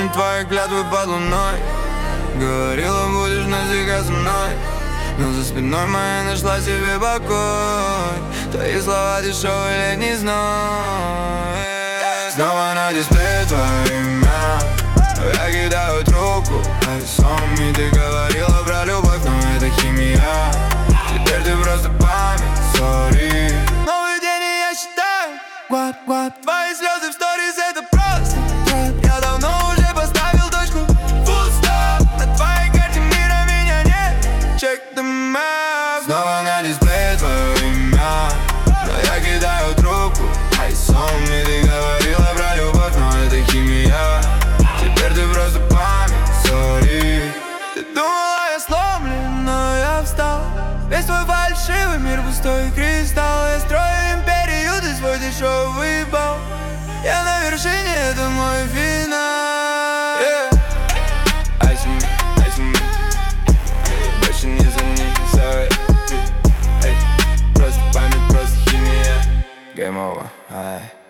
Помню твои клятвы под луной. Говорила, будешь навсегда со мной, но за спиной моей нашла себе покой. Твои слова дешевый летний зной. Снова на дисплее твое имя, я кидаю трубку, а весом ты говорила про любовь, но это химия. Теперь ты просто память, сори. Новый день и я считаю твои слезы в сторис, это просто я давно уже поставил точку, full stop. На твоей карте мира меня нет, check the map. Снова на дисплее твое имя, но я кидаю трубку, а из сонми ты говорила про любовь, но это химия. Теперь ты просто память, сори. Ты думала, я сломлен, но я встал. Весь твой фальшивый мир, пустой кристалл. Я строю империю, ты свой дешевый бал. Я на вершине, это мой финал. Айси, больше не звони, sorry. Просто память, просто химия. Game over,